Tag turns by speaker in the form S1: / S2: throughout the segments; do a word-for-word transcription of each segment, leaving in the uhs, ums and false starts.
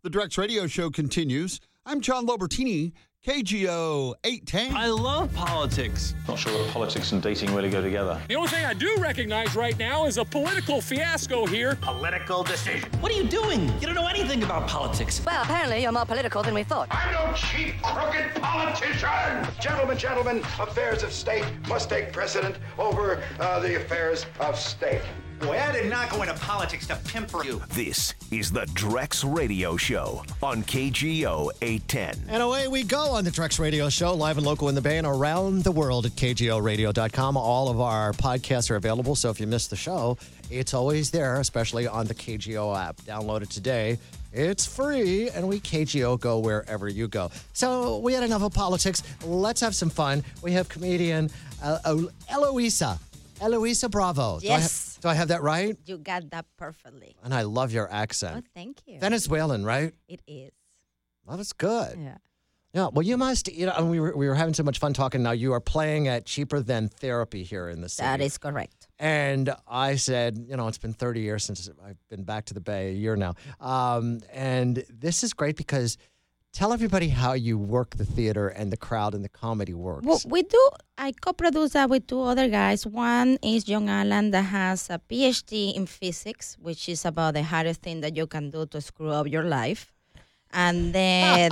S1: The Drex Radio Show continues. I'm John Lobertini, K G O eight ten.
S2: I love politics.
S3: Not sure that politics and dating really go together.
S4: The only thing I do recognize right now is a political fiasco here.
S5: Political decision.
S2: What are you doing? You don't know anything about politics.
S6: Well, apparently you're more political than we thought.
S5: I'm no cheap, crooked politician.
S7: Gentlemen, gentlemen, affairs of state must take precedent over uh, the affairs of state.
S5: Boy, I did not go into politics to pimper you.
S8: This is the Drex Radio Show on K G O eight ten.
S9: And away we go on the Drex Radio Show, live and local in the Bay and around the world at K G O radio dot com. All of our podcasts are available, so if you missed the show, it's always there, especially on the K G O app. Download it today. It's free, and we K G O go wherever you go. So we had enough of politics. Let's have some fun. We have comedian uh, Eloisa. Eloisa Bravo.
S10: Yes.
S9: Do I, have, do I have that right?
S10: You got that perfectly.
S9: And I love your accent.
S10: Oh, thank you.
S9: Venezuelan, right?
S10: It is.
S9: Well, that's good.
S10: Yeah.
S9: Yeah, well, you must, you know, and we were, we were having so much fun talking. Now, you are playing at Cheaper Than Therapy here in the city.
S10: That is correct.
S9: And I said, you know, it's been thirty years since I've been back to the Bay, a year now. Um, and this is great because tell everybody how you work the theater and the crowd and the comedy works.
S10: Well, we do, I co-produce that with two other guys. One is John Allen that has a P H D in physics, which is about the hardest thing that you can do to screw up your life. And then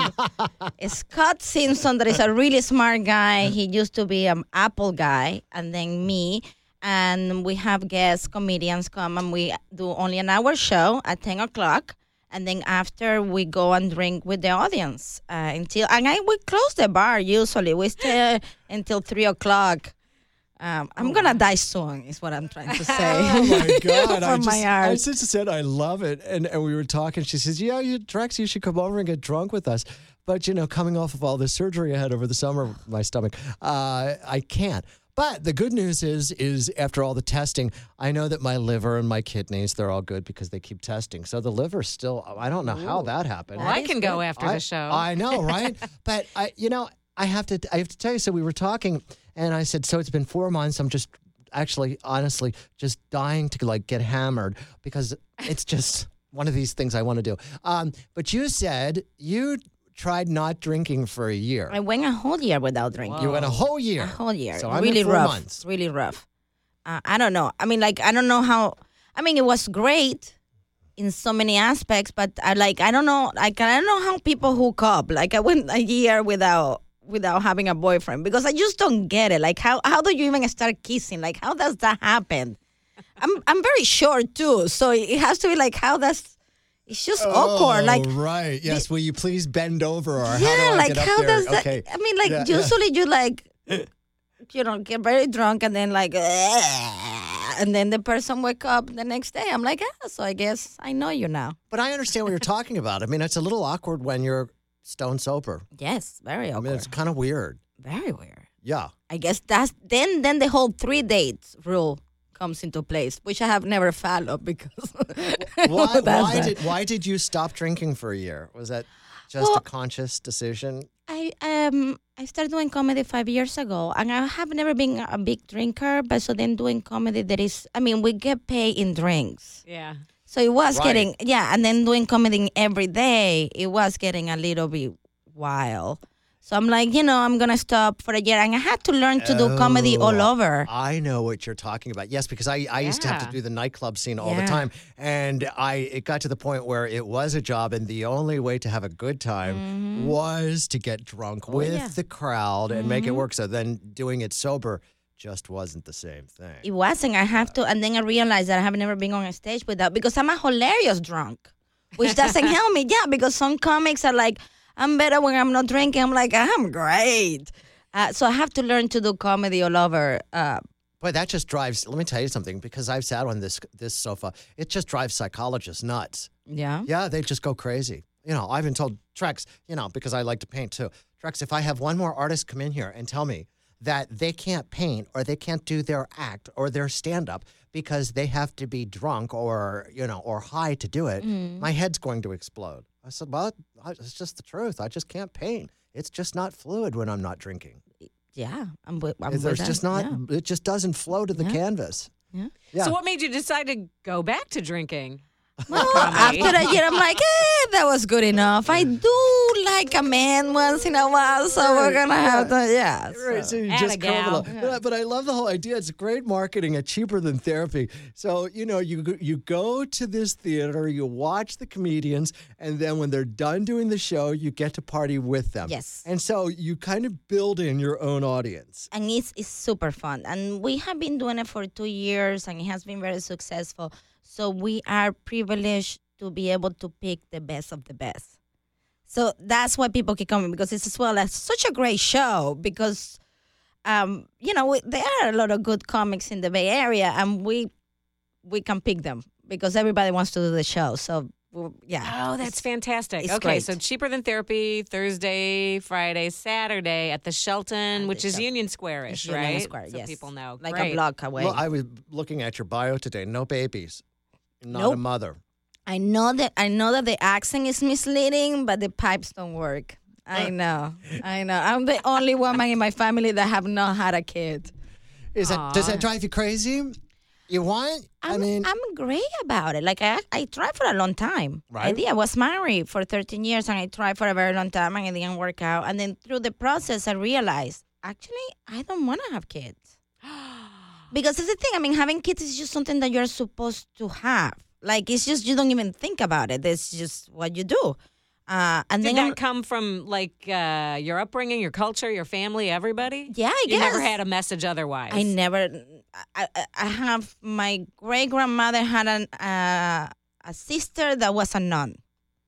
S10: Scott Simpson, that is a really smart guy. He used to be an Apple guy. And then me. And we have guest comedians come and we do only an hour show at ten o'clock. And then after we go and drink with the audience uh, until, and I we close the bar usually. We stay until three o'clock. Um, I'm oh. gonna die soon, is what I'm trying to say.
S9: Oh my God!
S10: For
S9: I
S10: my
S9: just,
S10: art.
S9: I just said I love it, and and we were talking. She says, "Yeah, you Drex, you should come over and get drunk with us." But you know, coming off of all the surgery I had over the summer, my stomach, uh, I can't. But the good news is, is after all the testing, I know that my liver and my kidneys, they're all good because they keep testing. So the liver's still, I don't know Ooh. how that happened.
S11: Well, I can go after
S9: I,
S11: the show.
S9: I know, right? But I, you know, I have to, I have to tell you. So we were talking, and I said, so it's been four months. I'm just actually, honestly, just dying to like get hammered because it's just one of these things I want to do. Um, but you said you tried not drinking for a year.
S10: I went a whole year without drinking.
S9: You went a whole year.
S10: A whole year.
S9: So I'm
S10: really
S9: in four
S10: rough.
S9: months.
S10: Really rough. Uh, I don't know. I mean, like, I don't know how. I mean, it was great in so many aspects, but I like, I don't know. Like, I don't know how people hook up. Like, I went a year without without having a boyfriend because I just don't get it. Like, how how do you even start kissing? Like, how does that happen? I'm I'm very short too, so it has to be like, how does. It's just
S9: oh,
S10: awkward. Like,
S9: right. Yes. The, will you please bend over? Or
S10: yeah,
S9: how do I
S10: like,
S9: get up
S10: how
S9: there?
S10: does that?
S9: Okay.
S10: I mean, like,
S9: yeah,
S10: usually
S9: yeah.
S10: you, like, you know, get very drunk and then, like, and then the person wake up the next day. I'm like, ah, so I guess I know you now.
S9: But I understand what you're talking about. I mean, it's a little awkward when you're stone sober.
S10: Yes, very awkward.
S9: I mean, it's kind of weird.
S10: Very weird.
S9: Yeah.
S10: I guess that's, then, then the whole three dates rule comes into place, which I have never followed because
S9: why, why did why did you stop drinking for a year? Was that just
S10: well,
S9: a conscious decision?
S10: I um I started doing comedy five years ago, and I have never been a big drinker. But so then doing comedy, that is, I mean, we get paid in drinks.
S11: Yeah.
S10: So it was
S9: right.
S10: getting yeah, and then doing comedy every day, it was getting a little bit wild. So I'm like, you know, I'm going to stop for a year. And I had to learn to do
S9: oh,
S10: comedy all over.
S9: I know what you're talking about. Yes, because I, I yeah. used to have to do the nightclub scene all
S10: yeah.
S9: the time. And I it got to the point where it was a job. And the only way to have a good time mm-hmm. was to get drunk oh, with yeah. the crowd and mm-hmm. make it work. So then doing it sober just wasn't the same thing.
S10: It wasn't. I have to. And then I realized that I have never been on a stage without, because I'm a hilarious drunk, which doesn't help me. Yeah, because some comics are like, I'm better when I'm not drinking. I'm like, I'm great. Uh, so I have to learn to do comedy all over. Uh,
S9: Boy, that just drives, let me tell you something, because I've sat on this this sofa, it just drives psychologists nuts.
S10: Yeah?
S9: Yeah, they just go crazy. You know, I've been told, Trex, you know, because I like to paint too. Trex, if I have one more artist come in here and tell me that they can't paint or they can't do their act or their stand-up because they have to be drunk or, you know, or high to do it, mm. my head's going to explode. I said, well, it's just the truth. I just can't paint. It's just not fluid when I'm not drinking.
S10: Yeah. I'm with, I'm
S9: There's
S10: with
S9: just
S10: that.
S9: not,
S10: yeah.
S9: it just doesn't flow to the
S10: yeah.
S9: canvas.
S10: Yeah.
S9: yeah.
S11: So what made you decide to go back to drinking?
S10: Well, after a year, I'm like, eh, that was good enough. I do like a man once in a while, so we're going to have to, yeah. So.
S9: Right, so you
S10: And
S9: just
S10: a gal.
S9: curve it up. But, but I love the whole idea. It's great marketing and cheaper than therapy. So, you know, you go- you go to this theater, you watch the comedians, and then when they're done doing the show, you get to party with them.
S10: Yes.
S9: And so you kind of build in your own audience.
S10: And it's, it's super fun. And we have been doing it for two years, and it has been very successful. So we are privileged to be able to pick the best of the best. So that's why people keep coming, because it's as well as such a great show, because, um, you know, we, there are a lot of good comics in the Bay Area, and we we can pick them because everybody wants to do the show. So, well, yeah.
S11: Oh, that's fantastic.
S10: it's
S11: Okay,
S10: great.
S11: so Cheaper Than Therapy, Thursday, Friday, Saturday at the Shelton,
S10: At
S11: which
S10: the
S11: is
S10: Shelton.
S11: Union Square-ish,
S10: Union
S11: right?
S10: Square,
S11: so
S10: yes.
S11: people know.
S10: Like
S11: Great.
S10: a block away.
S9: Well, I was looking at your bio today. No babies. Not a
S10: Nope.
S9: mother.
S10: I know that I know that the accent is misleading, but the pipes don't work. I know. I know. I'm the only woman in my family that have not had a kid.
S9: Is that, does that drive you crazy? You want?
S10: I'm,
S9: I mean,
S10: I'm great about it. Like, I I tried for a long time. I
S9: Right.
S10: did. I was married for thirteen years, and I tried for a very long time, and it didn't work out. And then through the process, I realized, actually, I don't want to have kids. Because it's the thing. I mean, having kids is just something that you're supposed to have. Like, it's just, you don't even think about it. It's just what you do. Uh, and
S11: Did
S10: then
S11: that
S10: I'm-
S11: come from, like, uh, your upbringing, your culture, your family, everybody?
S10: Yeah, I
S11: You never
S10: guess.
S11: had a message otherwise.
S10: I never. I, I, I have my great grandmother had an uh, a sister that was a nun.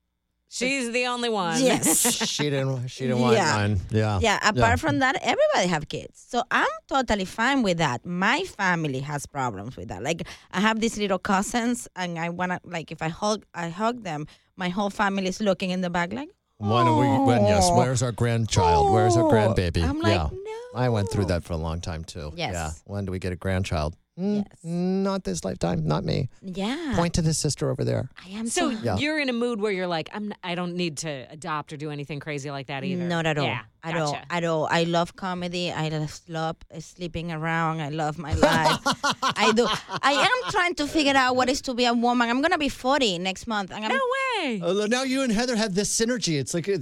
S11: She's the only one.
S10: Yes.
S9: she didn't. She didn't want
S10: Yeah.
S9: mine. Yeah.
S10: Yeah. Apart from that, everybody have kids, so I'm totally fine with that. My family has problems with that. Like, I have these little cousins, and I wanna, like, if I hug, I hug them. My whole family is looking in the back, like,
S9: When are we? When? Yes. Where's our grandchild? Where's our grandbaby?
S10: I'm like,
S9: yeah. I went through that for a long time too.
S10: Yes.
S9: Yeah. When do we get a grandchild? Mm, Not this lifetime. Not me.
S10: yeah.
S9: Point to the sister over there.
S10: I am
S11: So
S10: so.
S9: Yeah.
S11: you're in a mood where you're like, I'm. I don't need to adopt or do anything crazy like that either.
S10: Not at all.
S11: Yeah,
S10: At
S11: gotcha.
S10: all. At all. I love comedy. I love love sleeping around. I love my life. I do. I am trying to figure out what is to be a woman. I'm gonna be forty next month. And I'm,
S11: No way.
S9: Uh, now you and Heather have this synergy. It's like it's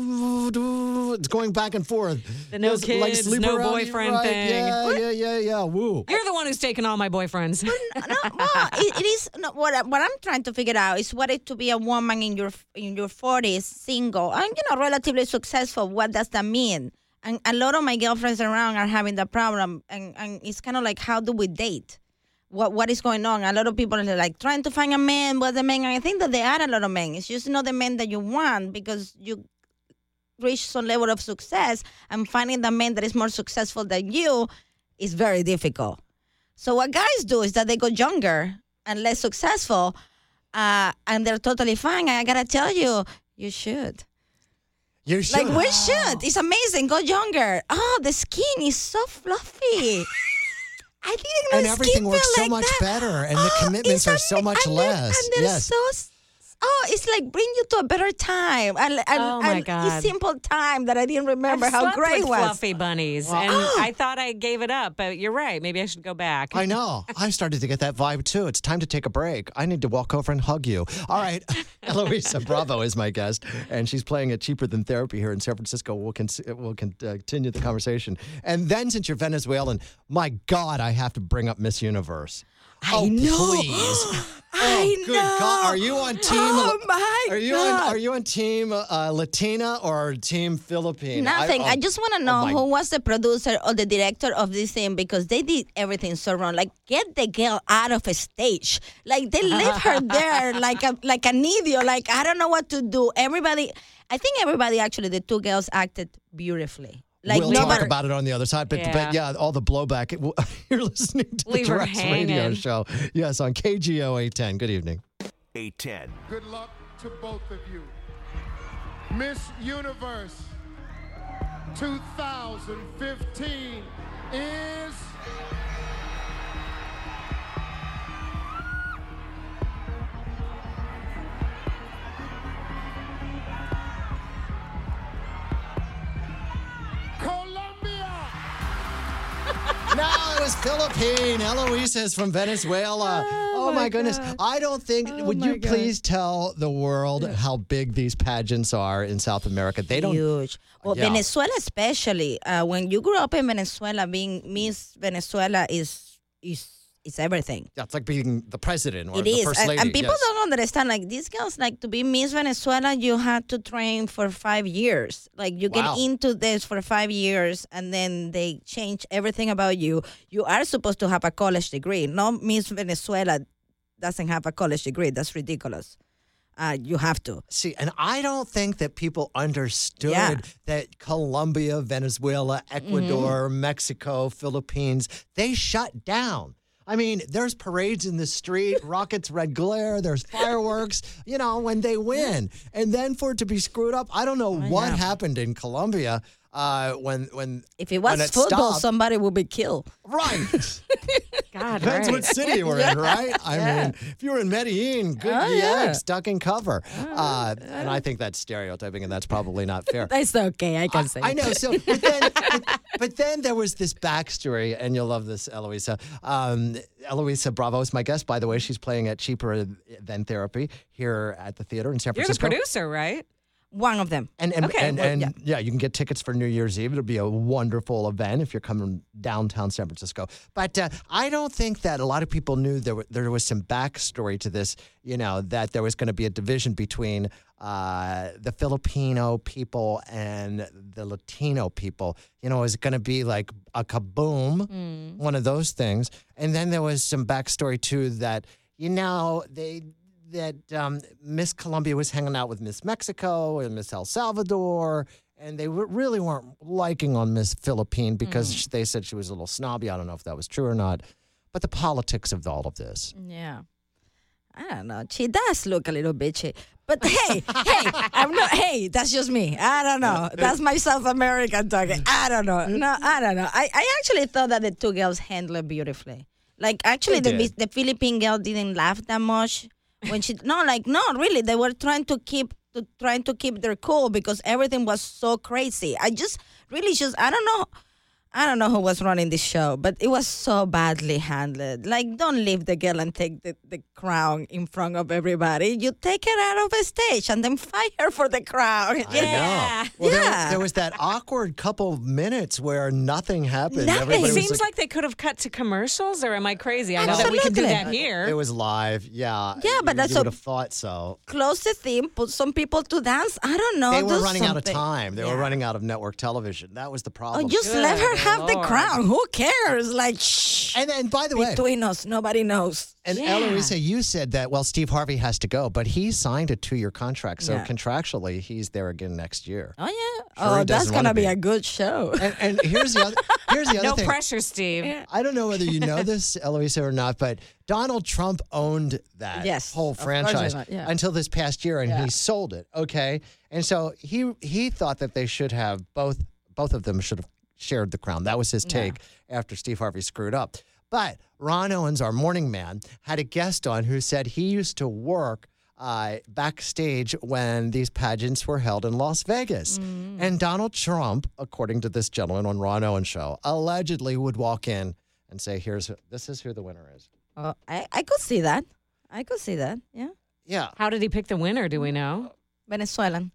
S9: it's going back and forth.
S11: The no
S9: It's like
S11: kids,
S9: sleep
S11: no
S9: around,
S11: boyfriend
S9: right?
S11: thing.
S9: Yeah, yeah, yeah, yeah. Woo.
S11: You're the one who's taken all my boyfriends.
S10: no, well, it, it is no, what I- what I'm trying to figure out is what it to be a woman in your in your forties, single, and you know, relatively successful. What does that mean? And a lot of my girlfriends around are having that problem, and, and it's kind of like, how do we date? What what is going on? A lot of people are like trying to find a man, what's the man? And I think that there are a lot of men. It's just not the men that you want, because you reach some level of success, and finding the man that is more successful than you is very difficult. So what guys do is that they go younger and less successful, uh, and they're totally fine. I gotta tell you, you should.
S9: You should.
S10: Like, we should. It's amazing. Go younger. Oh, the skin is so fluffy. I didn't know
S9: And
S10: skin
S9: everything works
S10: felt
S9: so
S10: like
S9: much
S10: that.
S9: better, and the
S10: Oh,
S9: commitments
S10: it's
S9: are so
S10: ama-
S9: much
S10: and they're-
S9: less.
S10: And they're
S9: Yes.
S10: so. s- Oh, it's like bring you to a better time, and, and,
S11: Oh, my
S10: and
S11: God.
S10: a simple time that I didn't remember
S11: I've
S10: how
S11: slept
S10: great it
S11: with
S10: was.
S11: fluffy bunnies, and
S10: Oh.
S11: I thought I gave it up, but you're right. Maybe I should go back.
S9: I know. I started to get that vibe too. It's time to take a break. I need to walk over and hug you. All right. Eloisa Bravo is my guest, and she's playing at Cheaper Than Therapy here in San Francisco. We'll, con- we'll con- uh, continue the conversation. And then, since you're Venezuelan, my God, I have to bring up Miss Universe.
S10: I
S9: oh,
S10: know.
S9: please.
S10: I
S9: oh, good
S10: know.
S9: God. Are you on team?
S10: Oh, my
S9: are you
S10: God.
S9: On, are you on team uh, Latina or team Philippine?
S10: Nothing. I,
S9: oh,
S10: just want to
S9: oh
S10: know
S9: my-
S10: who was the producer or the director of this thing, because they did everything so wrong. Like, get the girl out of a stage. Like, they leave her there like a like an idiot. Like, I don't know what to do. Everybody, I think everybody actually, the two girls acted beautifully. Like,
S9: we'll
S10: nobody,
S9: talk about it on the other side, but
S11: Yeah.
S9: but yeah, all the blowback. It, you're listening to
S11: Leave
S9: the
S11: her
S9: Drex Radio
S11: hanging.
S9: Show. Yes, on K G O eight ten. Good evening.
S8: eight ten.
S12: Good luck to both of you. Miss Universe two thousand fifteen is... Colombia!
S9: No, it was Philippine. Eloisa is from Venezuela. Oh, my, goodness.
S10: God.
S9: I don't think,
S10: Oh,
S9: would
S10: my
S9: you
S10: God.
S9: please tell the world how big these pageants are in South America? They don't.
S10: Huge. Well,
S9: Yeah.
S10: Venezuela especially. Uh, when you grew up in Venezuela, being Miss Venezuela is is is everything.
S9: That's like being the president or
S10: It
S9: the
S10: is,
S9: first
S10: and,
S9: lady.
S10: and people
S9: yes.
S10: don't understand. Like these girls, like to be Miss Venezuela, you had to train for five years. Like you
S9: Wow.
S10: get into this for five years, and then they change everything about you. You are supposed to have a college degree. No Miss Venezuela doesn't have a college degree. That's ridiculous. Uh, you have to.
S9: See, and I don't think that people understood
S10: Yeah.
S9: that Colombia, Venezuela, Ecuador,
S10: Mm-hmm.
S9: Mexico, Philippines, they shut down. I mean, there's parades in the street, rockets, red glare, there's fireworks, you know, when they win. And then for it to be screwed up, I don't know what
S10: yeah.
S9: happened in Colombia uh, when when
S10: If it was
S9: when it
S10: football,
S9: stopped.
S10: somebody would be killed.
S9: Right.
S11: God,
S9: Depends
S11: right.
S9: what city we're in, right? I mean, if you were in Medellin, good
S10: Oh,
S9: yeah,
S10: yeah.
S9: stuck in cover. Uh, and I think that's stereotyping, and that's probably not fair.
S10: That's okay. I can say.
S9: I know. So, but then, but, but then there was this backstory, and you'll love this, Eloisa. Um, Eloisa Bravo is my guest, by the way. She's playing at Cheaper Than Therapy here at the theater in San
S11: You're the
S9: Francisco.
S11: producer, right?
S10: One of them.
S9: And and,
S11: Okay,
S9: and,
S11: well,
S9: and
S10: yeah.
S9: yeah. you can get tickets for New Year's Eve. It'll be a wonderful event if you're coming downtown San Francisco. But uh, I don't think that a lot of people knew there, w- there was some backstory to this, you know, that there was going to be a division between uh, the Filipino people and the Latino people. You know, it was going to be like a kaboom,
S10: Mm.
S9: one of those things. And then there was some backstory, too, that, you know, they... that um, Miss Colombia was hanging out with Miss Mexico and Miss El Salvador, and they w- really weren't liking on Miss Philippine because sh- they said she was a little snobby. I don't know if that was true or not. But the politics of all of this.
S10: Yeah. I don't know. She does look a little bitchy. But hey, hey, I'm not, hey, that's just me. I don't know. That's my South American talking. I don't know. No, I don't know. I, I actually thought that the two girls handled it beautifully. Like, actually,
S9: They
S10: the,
S9: did.
S10: the Philippine girl didn't laugh that much. When she, no, like, no, really, they were trying to keep, to, trying to keep their cool because everything was so crazy. I just, really just, I don't know, I don't know who was running this show, but it was so badly handled. Like, don't leave the girl and take the, the crown in front of everybody. You take her out of the stage and then fight her for the crown.
S9: I know. Well, there,
S10: Yeah.
S9: there was that awkward couple of minutes where nothing happened.
S10: Nothing.
S9: Everybody
S11: It
S9: was
S11: seems like, they could have cut to commercials, or am I crazy? I know
S10: Absolutely.
S11: that we can do that here.
S9: It was live, yeah.
S10: Yeah, but
S9: you,
S10: that's
S9: you
S10: a-
S9: would have thought so.
S10: Close the theme, put some people to dance. I don't know.
S9: They were
S10: do
S9: running out of
S10: something.
S9: time. They
S10: Yeah.
S9: were running out of network television. That was the problem.
S10: Oh, just
S11: Good
S10: let her have the
S11: Lord.
S10: crown. Who cares? Like, shh.
S9: And and by the way,
S10: Between us, nobody knows.
S9: and
S11: Yeah.
S9: Eloisa, you said that, well, Steve Harvey has to go, but he signed a two-year contract. So
S10: Yeah.
S9: contractually, he's there again next year.
S10: Oh, yeah.
S9: Sure
S10: oh,
S9: he
S10: that's
S9: doesn't
S10: going to
S9: wanna
S10: be
S9: be.
S10: a good show.
S9: And, and here's the other, here's the other
S11: No
S9: thing.
S11: pressure, Steve.
S9: I don't know whether you know this, Eloisa, or not, but Donald Trump owned that
S10: Yes,
S9: whole
S10: of course I
S9: franchise
S10: know, yeah.
S9: until this past year, and
S10: Yeah.
S9: he sold it. Okay, and so he he thought that they should have both both of them should have shared the crown. That was his take after Steve Harvey screwed up. But Ron Owens, our morning man, had a guest on who said he used to work uh, backstage when these pageants were held in Las Vegas.
S10: Mm.
S9: And Donald Trump, according to this gentleman on Ron Owens' show, allegedly would walk in and say, "Here's who- this is who the winner is."
S10: Oh, I, I could see that. I could see that. Yeah.
S9: Yeah.
S11: How did he pick the winner? Do we know?
S10: Venezuelan.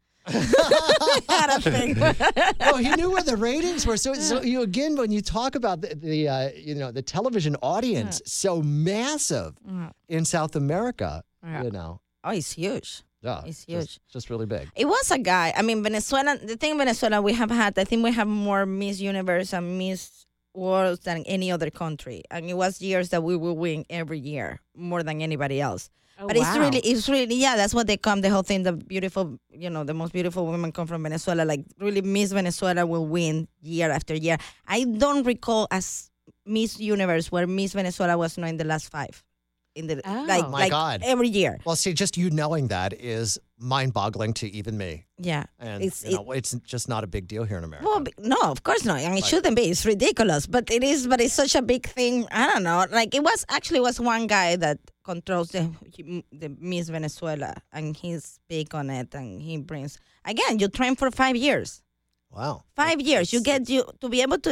S10: I don't think.
S9: No, he knew where the ratings were. So, so you again, when you talk about the, the uh, you know, the television audience, so massive
S10: Yeah.
S9: in South America,
S10: Yeah.
S9: you know,
S10: Oh, it's huge.
S9: yeah,
S10: It's
S9: just-
S10: huge.
S9: just really big.
S10: It was a guy. I mean, Venezuela, the thing in Venezuela, we have had, I think we have more Miss Universe and Miss World than any other country. And it was years that we will win every year, more than anybody else.
S11: Oh,
S10: but it's
S11: wow.
S10: really, it's really, yeah, that's what they come, the whole thing, the beautiful, you know, the most beautiful women come from Venezuela. Like, really, Miss Venezuela will win year after year. I don't recall as Miss Universe where Miss Venezuela was not in the last five. In the,
S11: Oh.
S10: like,
S9: My
S10: like
S9: God.
S10: every year.
S9: Well, see, just you knowing that is mind-boggling to even me,
S10: Yeah.
S9: and
S10: It's-
S9: you know, it's just not a big deal here in America.
S10: Well, be- no, of course not. And it shouldn't be. It's ridiculous. But it is. But it's such a big thing. I don't know. Like it was actually was one guy that controls the the Miss Venezuela, and he's big on it, and he brings again. You train for five years.
S9: Wow,
S10: Five years. You get you to be able to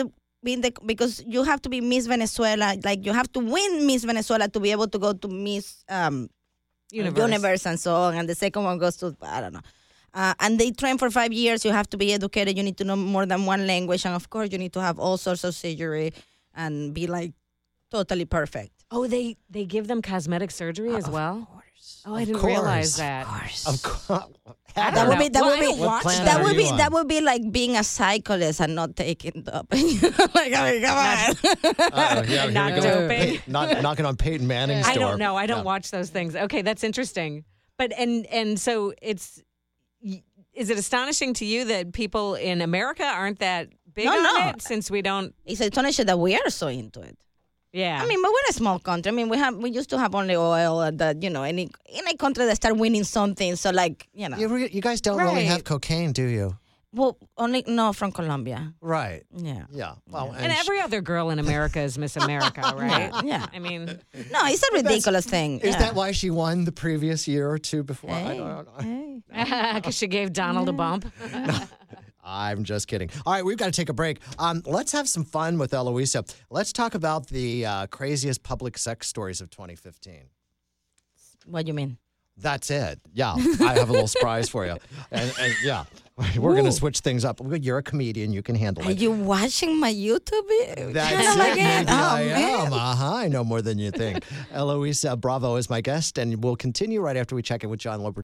S10: being the because you have to be Miss Venezuela. Like you have to win Miss Venezuela to be able to go to Miss um,
S11: Universe.
S10: Universe and so on. And the second one goes to I don't know. Uh, and they train for five years. You have to be educated. You need to know more than one language, and of course, you need to have all sorts of surgery and be like totally perfect.
S11: Oh, they they give them cosmetic surgery as well.
S10: Of course.
S11: Oh, I
S9: Of
S11: didn't
S9: course.
S11: realize that.
S9: Of course.
S11: I
S10: That
S11: don't
S10: would
S11: know.
S10: be that
S11: Well,
S10: would
S11: I
S10: be
S11: don't watch
S9: planet
S10: that
S9: are
S10: would
S9: you
S10: be
S9: on?
S10: that would be like being a cyclist and not taking dope. like I mean, come on.
S9: Uh-oh, yeah, here we
S11: Not
S9: go.
S11: doping.
S9: Pey- not knocking on Peyton Manning's
S11: I
S9: door.
S11: don't know. I don't
S9: Yeah.
S11: watch those things. Okay, that's interesting. But and and so it's y- is it astonishing to you that people in America aren't that big
S10: No,
S11: on
S10: no.
S11: it since we don't?
S10: It's astonishing that we are so into it.
S11: Yeah.
S10: I mean, but we're a small country. I mean, we have we used to have only oil and that you know, any any country that start winning something. So like you know,
S9: You, re- you guys don't really
S11: Right.
S9: have cocaine, do you?
S10: well, only no from Colombia.
S9: Right.
S10: Yeah.
S9: Yeah. Well,
S11: and
S9: sh-
S11: every other girl in America is Miss America, right?
S10: Yeah.
S11: I mean,
S10: No, it's a ridiculous thing.
S9: Is
S10: yeah.
S9: that why she won the previous year or two before? I
S10: Hey,
S9: don't know.
S10: hey.
S11: because she gave Donald a bump.
S9: I'm just kidding. All right, we've got to take a break. Um, let's have some fun with Eloisa. Let's talk about the uh, craziest public sex stories of twenty fifteen.
S10: What do you mean?
S9: That's it. Yeah, I have a little surprise for you. And, and yeah, we're going to switch things up. You're a comedian. You can handle
S10: Are
S9: it.
S10: you watching my YouTube video?
S9: That's
S10: channel
S9: it.
S10: again?
S9: Maybe
S10: Oh,
S9: I
S10: man.
S9: am. Uh-huh. I know more than you think. Eloisa Bravo is my guest, and we'll continue right after we check in with John Lober.